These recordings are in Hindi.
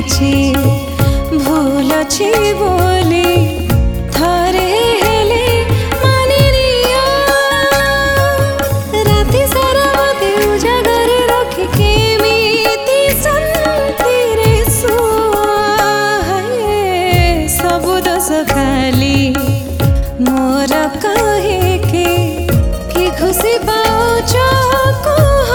किछि भूल अछि बोली थरे हेले मानि निया राति सारा मते उजागर रखी केमिति शांतिरे सुआ सब दोष खाली मोर कहे के कि खुशी पाउछ कुह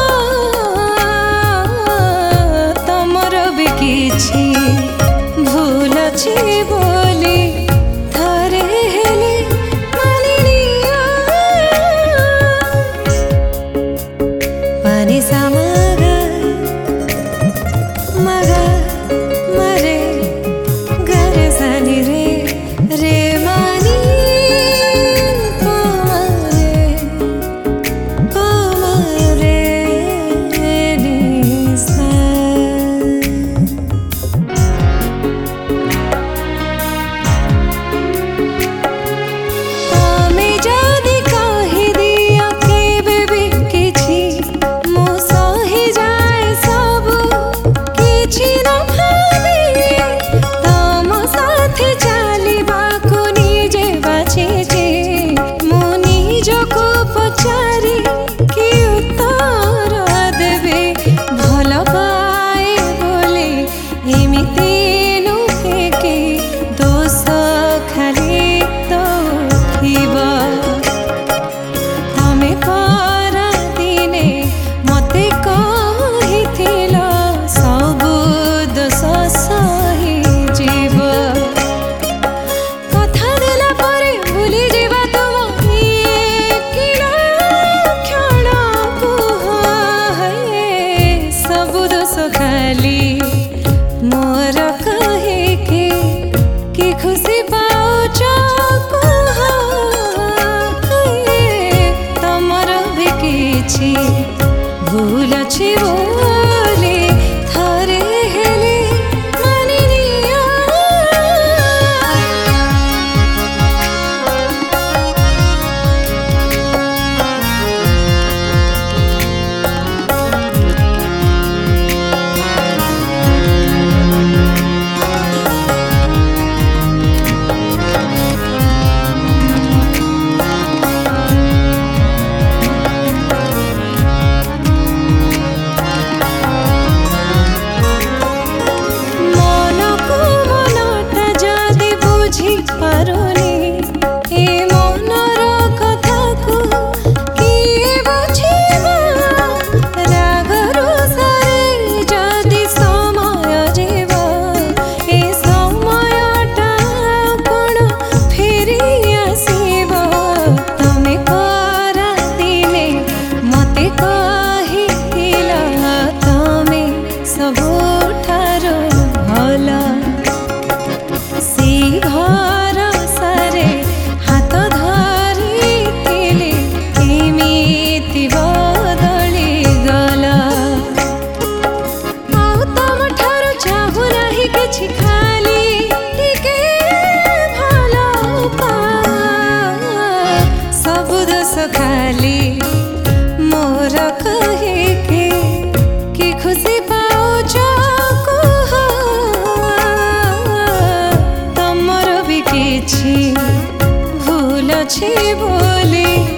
तमर भी किछि भूल अछि बोली थरे हेले मानि निया पानी सामगा मगा मरे गरे सानी रे रे मानी खाली मोर कहे के कि खुशी पाउछ कुह तमर भी किछि भूल अछि बोली थरे हेले मानि निया खाली मोर कहे के कि खुशी पाउछ कुह तमर भी किछि भूल अछि बोली